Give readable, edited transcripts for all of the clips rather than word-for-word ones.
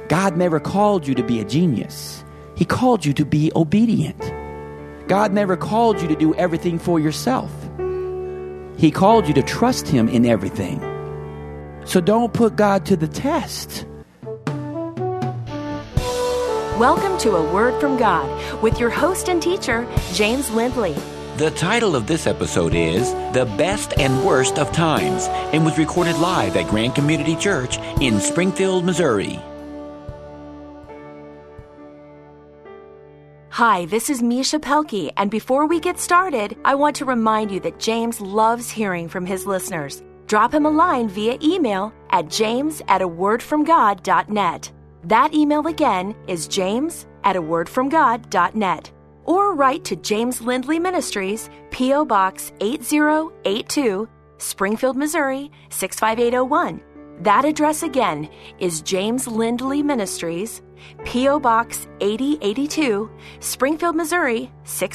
God never called you to be a genius. He called you to be obedient. God never called you to do everything for yourself. He called you to trust Him in everything. So don't put God to the test. Welcome to A Word from God with your host and teacher, James Lindley. The title of this episode is The Best and Worst of Times and was recorded live at Grand Community Church in Springfield, Missouri. Hi, this is Misha Pelkey, and before we get started, I want to remind you that James loves hearing from his listeners. Drop him a line via email at james@awordfromgod.net. That email again is james@awordfromgod.net. Or write to James Lindley Ministries, P.O. Box 8082, Springfield, Missouri 65801. That address again is James Lindley Ministries, P.O. Box 8082, Springfield, Missouri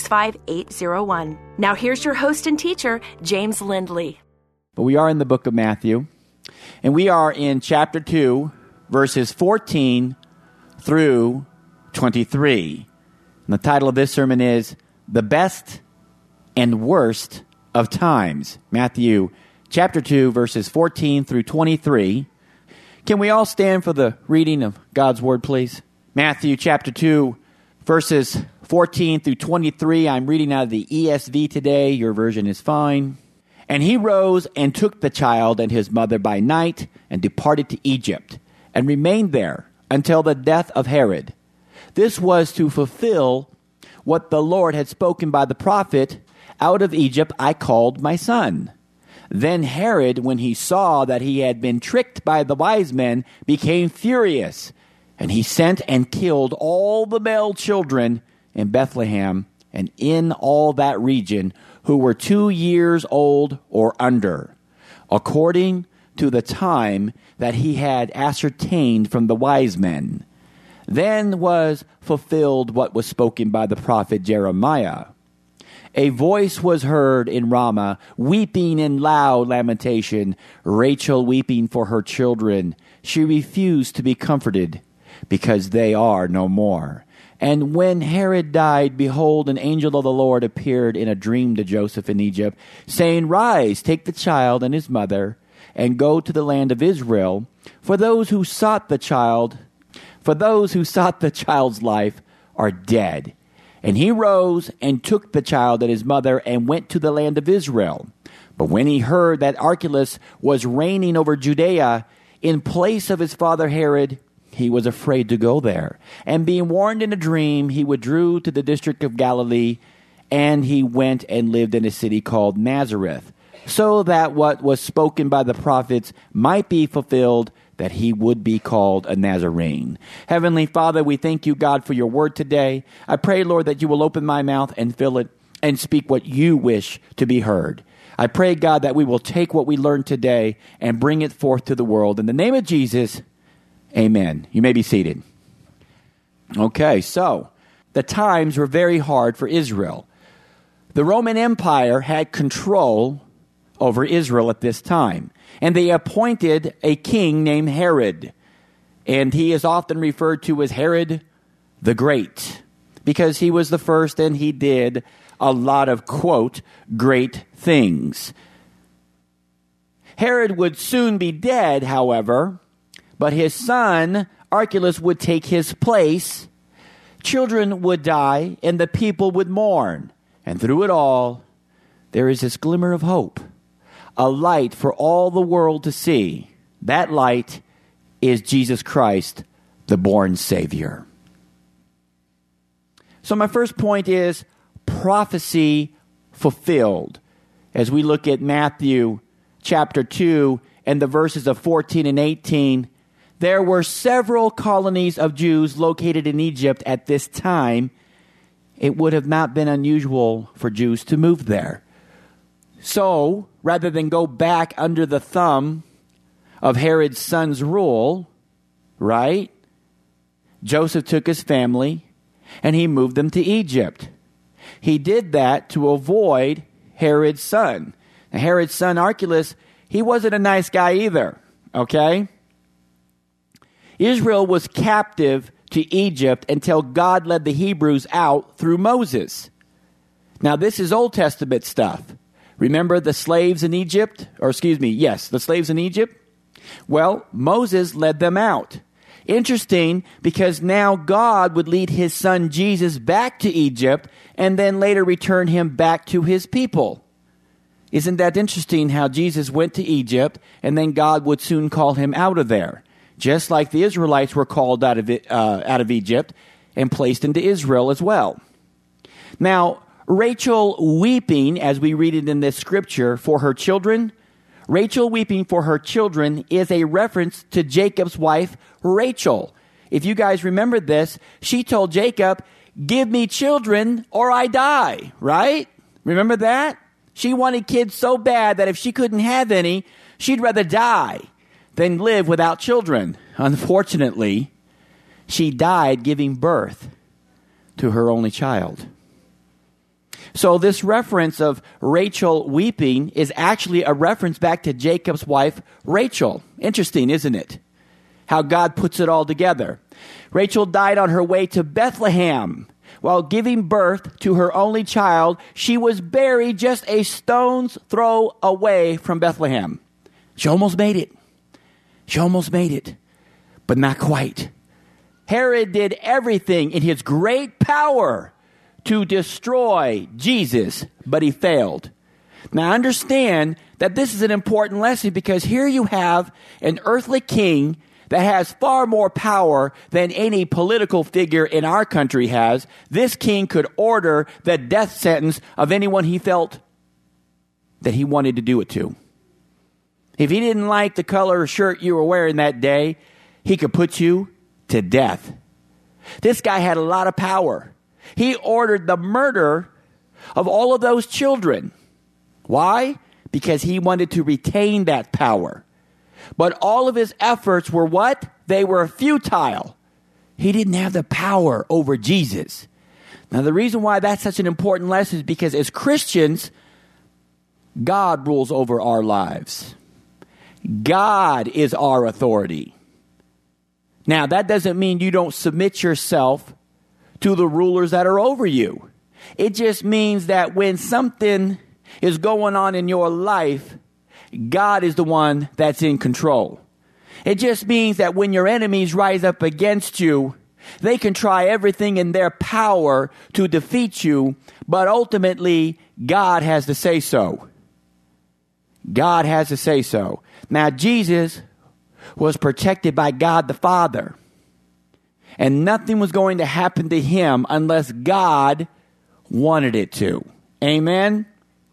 65801. Now here's your host and teacher, James Lindley. But we are in the book of Matthew, and we are in chapter 2, verses 14 through 23. And the title of this sermon is The Best and Worst of Times. Matthew chapter 2, verses 14 through 23. Can we all stand for the reading of God's Word, please? Matthew chapter 2, verses 14 through 23. I'm reading out of the ESV today. Your version is fine. And he rose and took the child and his mother by night and departed to Egypt and remained there until the death of Herod. This was to fulfill what the Lord had spoken by the prophet, "Out of Egypt I called my son." Then Herod, when he saw that he had been tricked by the wise men, became furious, and he sent and killed all the male children in Bethlehem and in all that region who were 2 years old or under, according to the time that he had ascertained from the wise men. Then was fulfilled what was spoken by the prophet Jeremiah. A voice was heard in Ramah, weeping in loud lamentation, Rachel weeping for her children. She refused to be comforted, because they are no more. And when Herod died, behold, an angel of the Lord appeared in a dream to Joseph in Egypt, saying, "Rise, take the child and his mother, and go to the land of Israel, for those who sought the child's life are dead." And he rose and took the child and his mother and went to the land of Israel. But when he heard that Archelaus was reigning over Judea in place of his father Herod, he was afraid to go there. And being warned in a dream, he withdrew to the district of Galilee, and he went and lived in a city called Nazareth, so that what was spoken by the prophets might be fulfilled, that he would be called a Nazarene. Heavenly Father, we thank you, God, for your word today. I pray, Lord, that you will open my mouth and fill it and speak what you wish to be heard. I pray, God, that we will take what we learned today and bring it forth to the world. In the name of Jesus, amen. You may be seated. Okay, so the times were very hard for Israel. The Roman Empire had control over Israel at this time, and they appointed a king named Herod, and he is often referred to as Herod the Great, because he was the first and he did a lot of, quote, great things. Herod would soon be dead, however, but his son Archelaus would take his place. Children would die, and the people would mourn. And through it all, there is this glimmer of hope, a light for all the world to see. That light is Jesus Christ, the born Savior. So my first point is prophecy fulfilled. As we look at Matthew chapter 2 and the verses of 14 and 18, there were several colonies of Jews located in Egypt at this time. It would have not been unusual for Jews to move there. So, rather than go back under the thumb of Herod's son's rule, right? Joseph took his family and he moved them to Egypt. He did that to avoid Herod's son. Now, Herod's son Archelaus, he wasn't a nice guy either, okay? Israel was captive to Egypt until God led the Hebrews out through Moses. Now, this is Old Testament stuff. Remember the slaves in Egypt? The slaves in Egypt? Well, Moses led them out. Interesting, because now God would lead his son Jesus back to Egypt and then later return him back to his people. Isn't that interesting how Jesus went to Egypt and then God would soon call him out of there? Just like the Israelites were called out of Egypt and placed into Israel as well. Now, Rachel weeping, as we read it in this scripture, for her children, Rachel weeping for her children is a reference to Jacob's wife, Rachel. If you guys remember this, she told Jacob, "Give me children or I die," right? Remember that? She wanted kids so bad that if she couldn't have any, she'd rather die than live without children. Unfortunately, she died giving birth to her only child. So this reference of Rachel weeping is actually a reference back to Jacob's wife, Rachel. Interesting, isn't it? How God puts it all together. Rachel died on her way to Bethlehem. While giving birth to her only child, she was buried just a stone's throw away from Bethlehem. She almost made it. But not quite. Herod did everything in his great power to destroy Jesus, but he failed. Now understand that this is an important lesson, because here you have an earthly king that has far more power than any political figure in our country has. This king could order the death sentence of anyone he felt that he wanted to do it to. If he didn't like the color shirt you were wearing that day, he could put you to death. This guy had a lot of power. He ordered the murder of all of those children. Why? Because he wanted to retain that power. But all of his efforts were what? They were futile. He didn't have the power over Jesus. Now, the reason why that's such an important lesson is because as Christians, God rules over our lives. God is our authority. Now, that doesn't mean you don't submit yourself to the rulers that are over you. It just means that when something is going on in your life, God is the one that's in control. It just means that when your enemies rise up against you, they can try everything in their power to defeat you, but ultimately, God has to say so. God has to say so. Now, Jesus was protected by God the Father. And nothing was going to happen to him unless God wanted it to. Amen?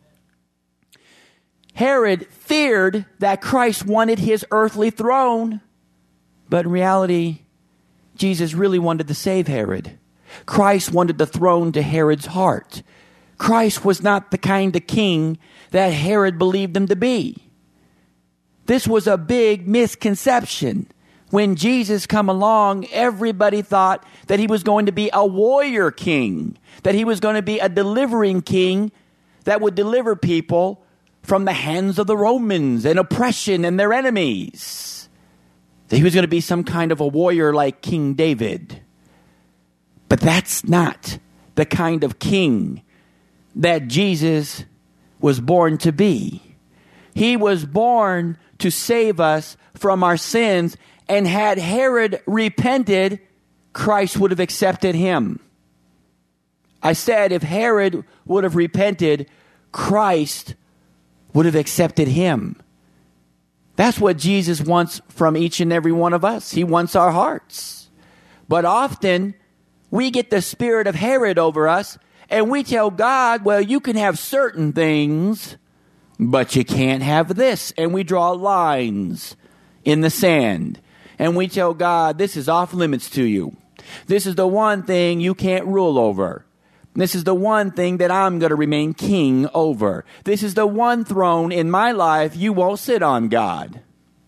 Herod feared that Christ wanted his earthly throne. But in reality, Jesus really wanted to save Herod. Christ wanted the throne to Herod's heart. Christ was not the kind of king that Herod believed him to be. This was a big misconception. When Jesus come along, everybody thought that he was going to be a warrior king, that he was going to be a delivering king that would deliver people from the hands of the Romans and oppression and their enemies. That he was going to be some kind of a warrior like King David. But that's not the kind of king that Jesus was born to be. He was born to save us from our sins. And had Herod repented, Christ would have accepted him. I said if Herod would have repented, Christ would have accepted him. That's what Jesus wants from each and every one of us. He wants our hearts. But often, we get the spirit of Herod over us, and we tell God, well, you can have certain things, but you can't have this. And we draw lines in the sand. And we tell God, this is off limits to you. This is the one thing you can't rule over. This is the one thing that I'm going to remain king over. This is the one throne in my life you won't sit on, God.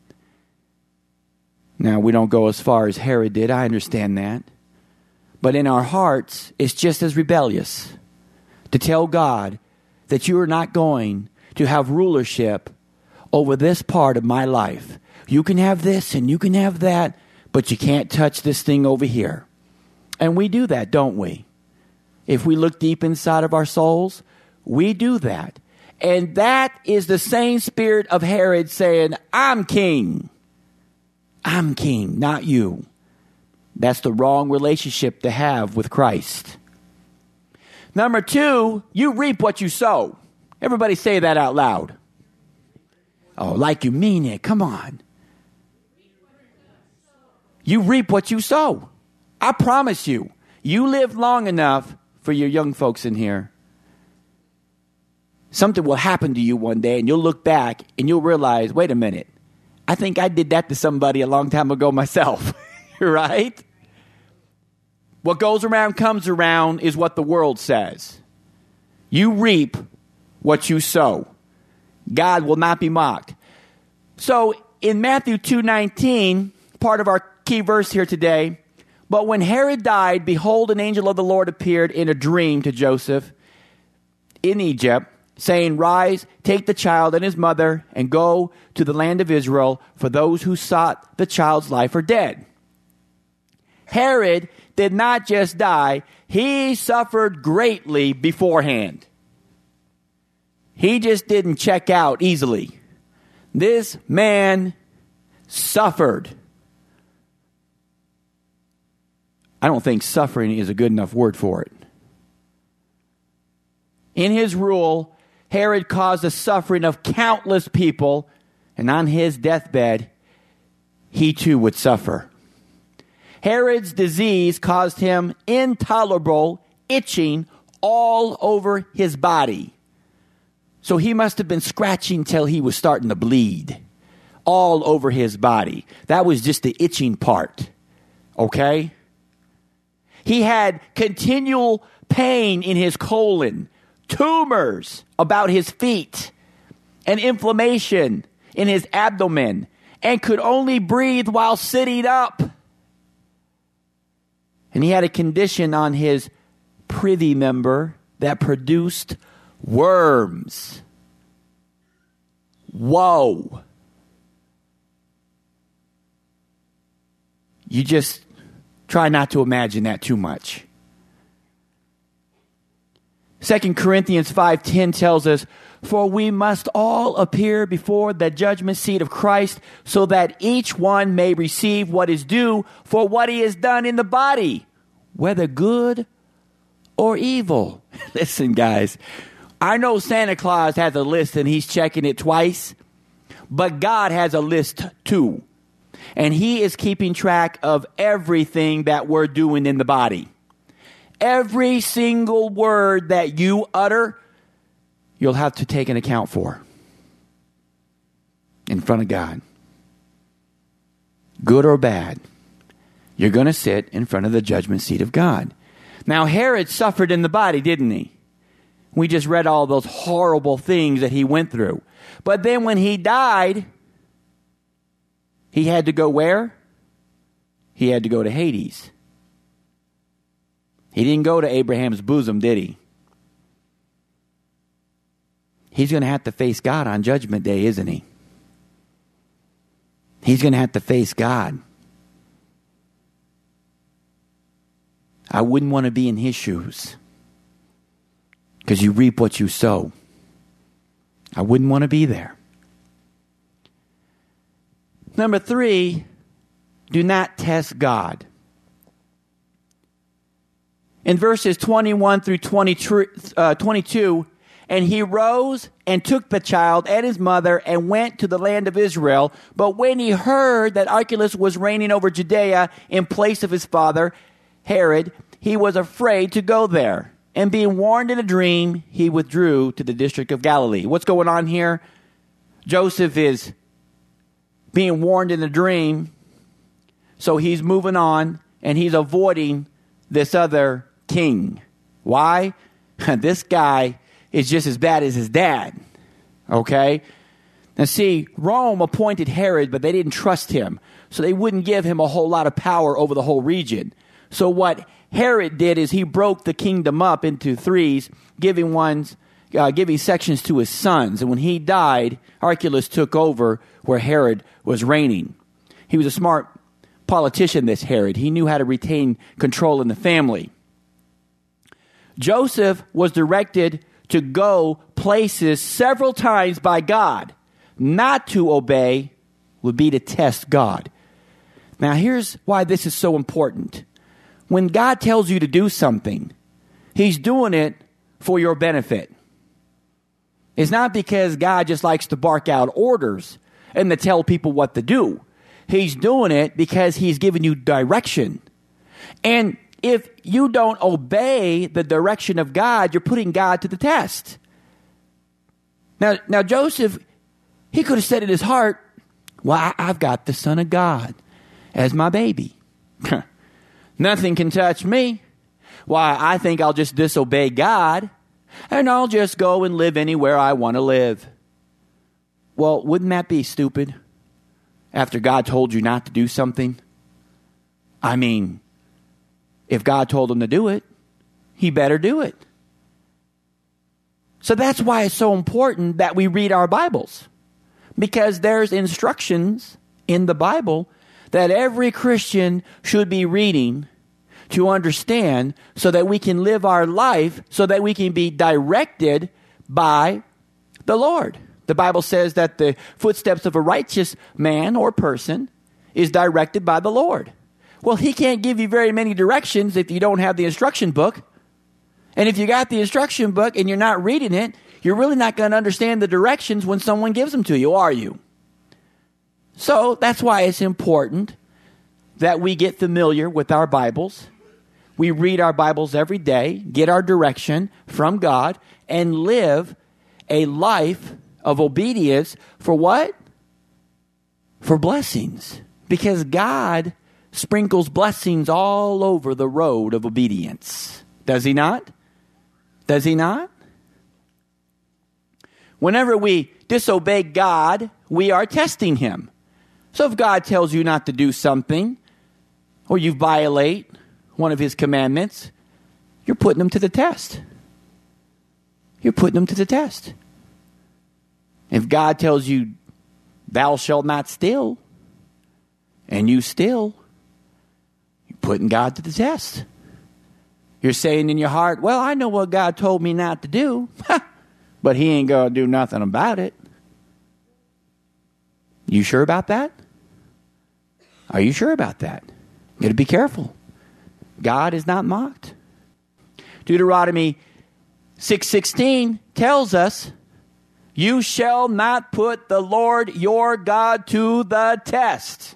Now, we don't go as far as Herod did. I understand that. But in our hearts, it's just as rebellious to tell God that you are not going to have rulership over this part of my life. You can have this and you can have that, but you can't touch this thing over here. And we do that, don't we? If we look deep inside of our souls, we do that. And that is the same spirit of Herod saying, I'm king. I'm king, not you. That's the wrong relationship to have with Christ. Number 2, you reap what you sow. Everybody say that out loud. Oh, like you mean it. Come on. You reap what you sow. I promise you, you live long enough, for your young folks in here, something will happen to you one day and you'll look back and you'll realize, wait a minute, I think I did that to somebody a long time ago myself, right? What goes around comes around is what the world says. You reap what you sow. God will not be mocked. So in Matthew 2:19, part of our key verse here today, but when Herod died, behold, an angel of the Lord appeared in a dream to Joseph in Egypt, saying, rise, take the child and his mother, and go to the land of Israel, for those who sought the child's life are dead. Herod did not just die, he suffered greatly beforehand. He just didn't check out easily. This man suffered. I don't think suffering is a good enough word for it. In his rule, Herod caused the suffering of countless people, and on his deathbed, he too would suffer. Herod's disease caused him intolerable itching all over his body. So he must have been scratching till he was starting to bleed all over his body. That was just the itching part, okay? He had continual pain in his colon, tumors about his feet, and inflammation in his abdomen, and could only breathe while sitting up. And he had a condition on his privy member that produced worms. Whoa. You just try not to imagine that too much. 2 Corinthians 5:10 tells us, for we must all appear before the judgment seat of Christ, so that each one may receive what is due for what he has done in the body, whether good or evil. Listen, guys, I know Santa Claus has a list and he's checking it twice, but God has a list too. And he is keeping track of everything that we're doing in the body. Every single word that you utter, you'll have to take an account for in front of God. Good or bad, you're going to sit in front of the judgment seat of God. Now, Herod suffered in the body, didn't he? We just read all those horrible things that he went through. But then when he died, he had to go where? He had to go to Hades. He didn't go to Abraham's bosom, did he? He's going to have to face God on Judgment Day, isn't he? He's going to have to face God. I wouldn't want to be in his shoes, because you reap what you sow. I wouldn't want to be there. Number 3, do not test God. In verses 21 through 22, and he rose and took the child and his mother and went to the land of Israel. But when he heard that Archelaus was reigning over Judea in place of his father, Herod, he was afraid to go there. And being warned in a dream, he withdrew to the district of Galilee. What's going on here? Joseph is being warned in a dream, so he's moving on, and he's avoiding this other king. Why? This guy is just as bad as his dad. Okay? Now see, Rome appointed Herod, but they didn't trust him, so they wouldn't give him a whole lot of power over the whole region. So what Herod did is he broke the kingdom up into threes, giving sections to his sons. And when he died, Archelaus took over where Herod was reigning. He was a smart politician, this Herod. He knew how to retain control in the family. Joseph was directed to go places several times by God. Not to obey would be to test God. Now, here's why this is so important. When God tells you to do something, He's doing it for your benefit. It's not because God just likes to bark out orders and to tell people what to do. He's doing it because He's giving you direction. And if you don't obey the direction of God, you're putting God to the test. Now Joseph, he could have said in his heart, well, I've got the Son of God as my baby. Nothing can touch me. Why, I think I'll just disobey God and I'll just go and live anywhere I want to live. Well, wouldn't that be stupid? After God told you not to do something? I mean, if God told him to do it, he better do it. So that's why it's so important that we read our Bibles. Because there's instructions in the Bible that every Christian should be reading to understand so that we can live our life, so that we can be directed by the Lord. The Bible says that the footsteps of a righteous man or person is directed by the Lord. Well, he can't give you very many directions if you don't have the instruction book. And if you got the instruction book and you're not reading it, you're really not going to understand the directions when someone gives them to you, are you? So that's why it's important that we get familiar with our Bibles. We read our Bibles every day, get our direction from God, and live a life of obedience for what? For blessings. Because God sprinkles blessings all over the road of obedience. Does he not? Does he not? Whenever we disobey God, we are testing him. So if God tells you not to do something, or you violate one of his commandments, you're putting him to the test. You're putting him to the test. If God tells you, thou shalt not steal, and you steal, you're putting God to the test. You're saying in your heart, well, I know what God told me not to do, but he ain't going to do nothing about it. You sure about that? Are you sure about that? You got to be careful. God is not mocked. Deuteronomy 6:16 tells us, you shall not put the Lord your God to the test.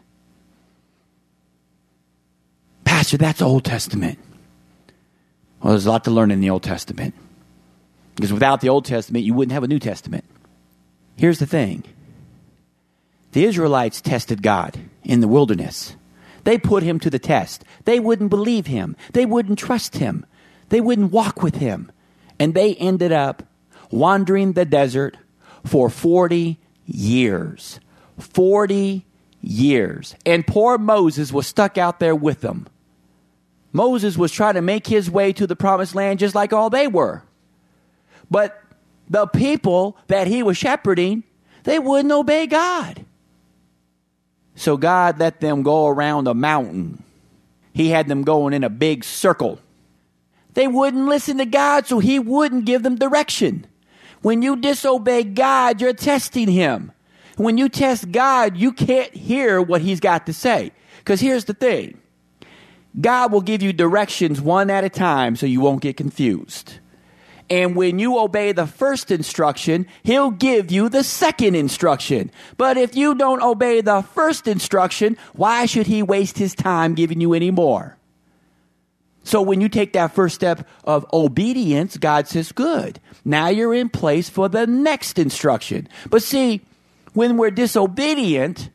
Pastor, that's Old Testament. Well, there's a lot to learn in the Old Testament. Because without the Old Testament, you wouldn't have a New Testament. Here's the thing. The Israelites tested God in the wilderness. They put him to the test. They wouldn't believe him. They wouldn't trust him. They wouldn't walk with him. And they ended up wandering the desert for 40 years. 40 years. And poor Moses was stuck out there with them. Moses was trying to make his way to the promised land just like all they were. But the people that he was shepherding, they wouldn't obey God. So God let them go around a mountain. He had them going in a big circle. They wouldn't listen to God, so he wouldn't give them direction. When you disobey God, you're testing him. When you test God, you can't hear what he's got to say. Because here's the thing. God will give you directions one at a time so you won't get confused. And when you obey the first instruction, he'll give you the second instruction. But if you don't obey the first instruction, why should he waste his time giving you any more? So when you take that first step of obedience, God says, good. Now you're in place for the next instruction. But see, when we're disobedient,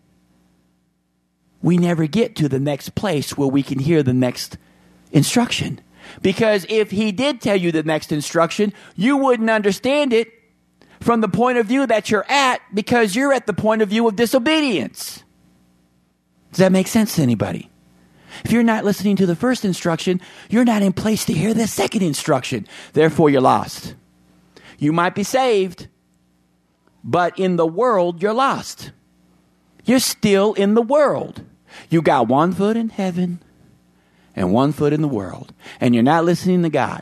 we never get to the next place where we can hear the next instruction. Because if he did tell you the next instruction, you wouldn't understand it from the point of view that you're at, because you're at the point of view of disobedience. Does that make sense to anybody? If you're not listening to the first instruction, you're not in place to hear the second instruction. Therefore, you're lost. You might be saved, but in the world, you're lost. You're still in the world. You got one foot in heaven and one foot in the world. And you're not listening to God.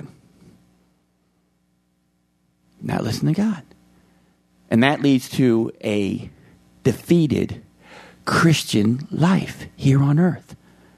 Not listening to God. And that leads to a defeated Christian life here on earth.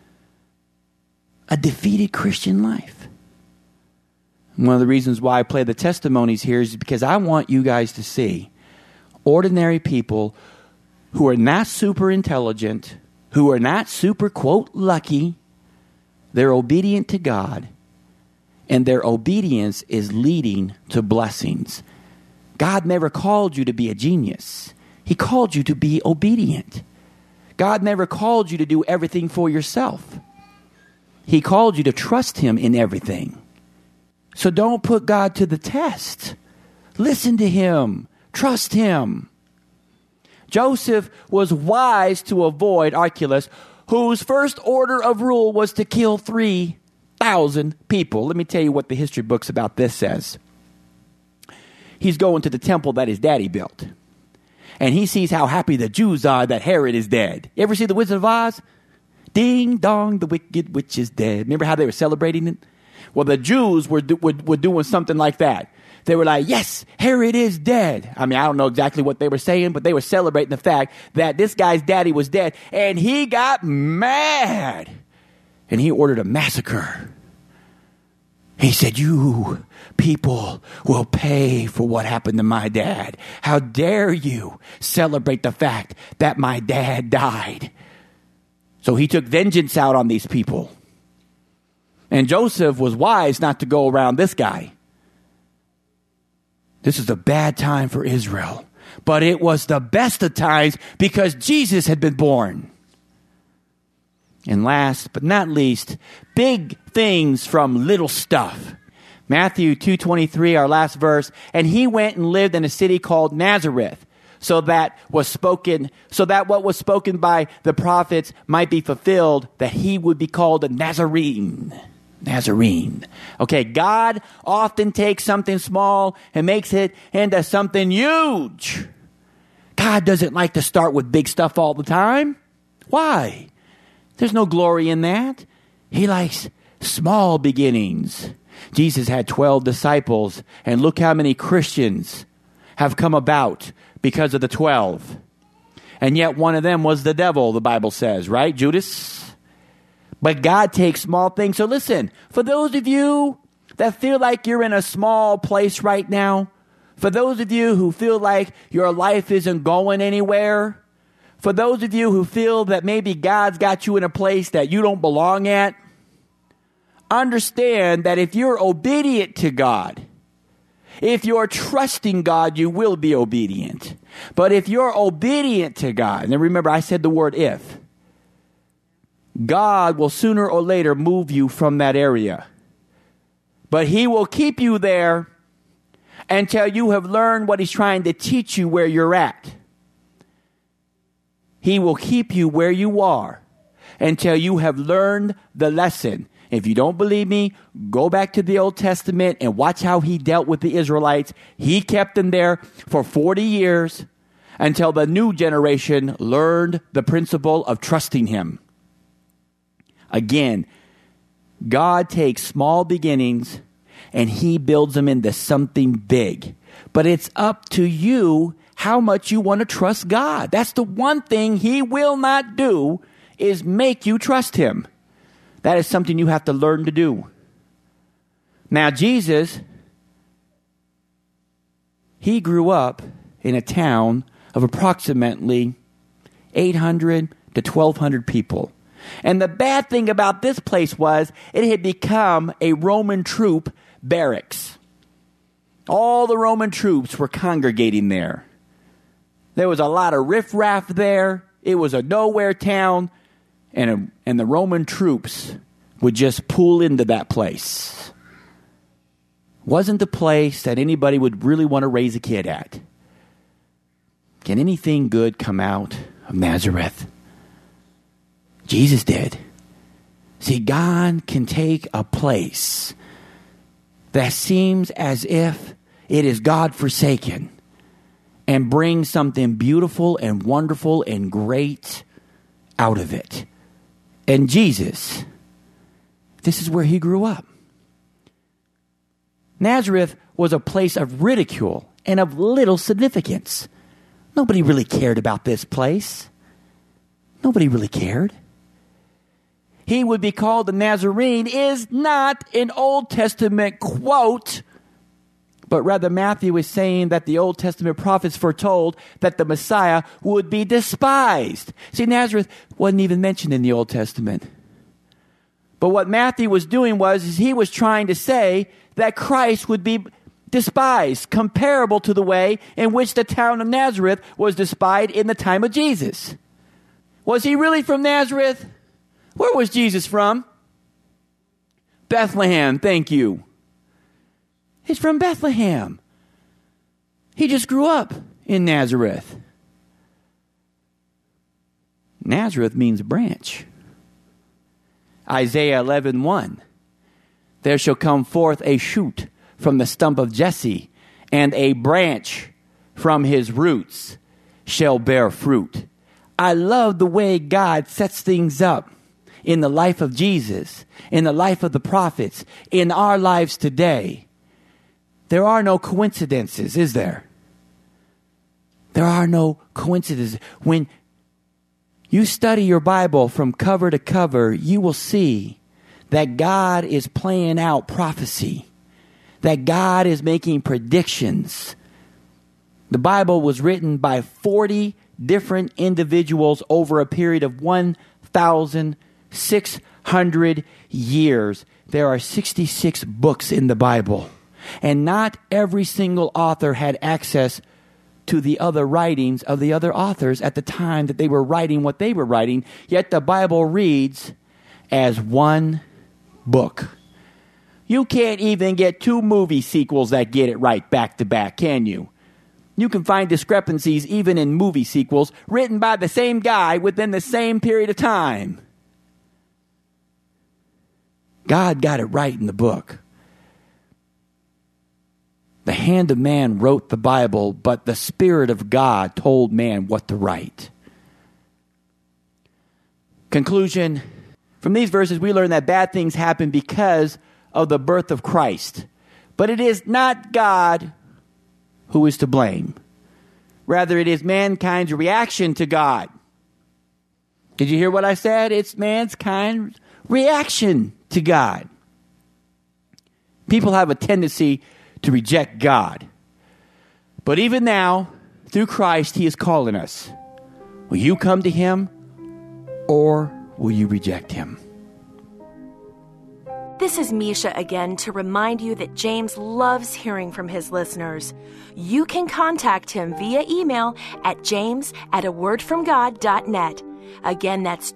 A defeated Christian life. One of the reasons why I play the testimonies here is because I want you guys to see ordinary people who are not super intelligent, who are not super, quote, lucky. They're obedient to God, and their obedience is leading to blessings. God never called you to be a genius. He called you to be obedient. God never called you to do everything for yourself. He called you to trust Him in everything. So don't put God to the test. Listen to Him. Trust Him. Joseph was wise to avoid Archelaus, whose first order of rule was to kill 3,000 people. Let me tell you what the history books about this says. He's going to the temple that his daddy built. And he sees how happy the Jews are that Herod is dead. You ever see The Wizard of Oz? Ding dong, the wicked witch is dead. Remember how they were celebrating it? Well, the Jews were doing something like that. They were like, yes, Herod is dead. I mean, I don't know exactly what they were saying, but they were celebrating the fact that this guy's daddy was dead. And he got mad. And he ordered a massacre. He said, you people will pay for what happened to my dad. How dare you celebrate the fact that my dad died? So he took vengeance out on these people. And Joseph was wise not to go around this guy. This is a bad time for Israel. But it was the best of times because Jesus had been born. And last but not least, big things from little stuff. Matthew 2:23, our last verse. And he went and lived in a city called Nazareth, so that what was spoken by the prophets might be fulfilled, that he would be called a Nazarene. Nazarene. Okay, God often takes something small and makes it into something huge. God doesn't like to start with big stuff all the time. Why? There's no glory in that. He likes small beginnings. Jesus had 12 disciples, and look how many Christians have come about because of the 12. And yet one of them was the devil, the Bible says, right? Judas. But God takes small things. So listen, for those of you that feel like you're in a small place right now, for those of you who feel like your life isn't going anywhere, for those of you who feel that maybe God's got you in a place that you don't belong at, understand that if you're obedient to God, if you're trusting God, you will be obedient. But if you're obedient to God, and remember I said the word if, God will sooner or later move you from that area. But He will keep you there until you have learned what He's trying to teach you where you're at. He will keep you where you are until you have learned the lesson. If you don't believe me, go back to the Old Testament and watch how He dealt with the Israelites. He kept them there for 40 years until the new generation learned the principle of trusting Him. Again, God takes small beginnings and He builds them into something big. But it's up to you how much you want to trust God. That's the one thing He will not do, is make you trust Him. That is something you have to learn to do. Now, Jesus, He grew up in a town of approximately 800 to 1,200 people. And the bad thing about this place was it had become a Roman troop barracks. All the Roman troops were congregating there. There was a lot of riffraff there. It was a nowhere town. And the Roman troops would just pull into that place. Wasn't the place that anybody would really want to raise a kid at. Can anything good come out of Nazareth? Jesus did. See, God can take a place that seems as if it is God-forsaken and bring something beautiful and wonderful and great out of it. And Jesus, this is where he grew up. Nazareth was a place of ridicule and of little significance. Nobody really cared about this place. Nobody really cared. He would be called the Nazarene is not an Old Testament quote, but rather Matthew is saying that the Old Testament prophets foretold that the Messiah would be despised. See, Nazareth wasn't even mentioned in the Old Testament. But what Matthew was doing was he was trying to say that Christ would be despised, comparable to the way in which the town of Nazareth was despised in the time of Jesus. Was he really from Nazareth? Where was Jesus from? Bethlehem, thank you. He's from Bethlehem. He just grew up in Nazareth. Nazareth means branch. Isaiah 11:1. There shall come forth a shoot from the stump of Jesse, and a branch from his roots shall bear fruit. I love the way God sets things up in the life of Jesus, in the life of the prophets, in our lives today. There are no coincidences, is there? There are no coincidences. When you study your Bible from cover to cover, you will see that God is playing out prophecy, that God is making predictions. The Bible was written by 40 different individuals over a period of 1,600 years. There are 66 books in the Bible. And not every single author had access to the other writings of the other authors at the time that they were writing what they were writing. Yet the Bible reads as one book. You can't even get 2 movie sequels that get it right back to back, can you? You can find discrepancies even in movie sequels written by the same guy within the same period of time. God got it right in the book. The hand of man wrote the Bible, but the Spirit of God told man what to write. Conclusion. From these verses, we learn that bad things happen because of the birth of Christ. But it is not God who is to blame. Rather, it is mankind's reaction to God. Did you hear what I said? It's mankind's reaction to God. People have a tendency to reject God. But even now, through Christ, he is calling us. Will you come to him or will you reject him? This is Misha again to remind you that James loves hearing from his listeners. You can contact him via email at james@awordfromgod.net. Again, that's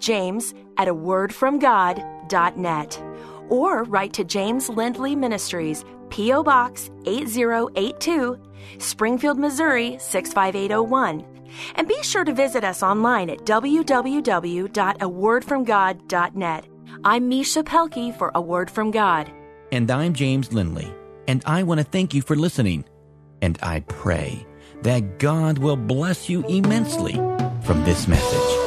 james@awordfromgod.net. Or write to James Lindley Ministries, P.O. Box 8082, Springfield, Missouri 65801. And be sure to visit us online at www.awordfromgod.net. I'm Misha Pelkey for A Word From God. And I'm James Lindley, and I want to thank you for listening. And I pray that God will bless you immensely from this message.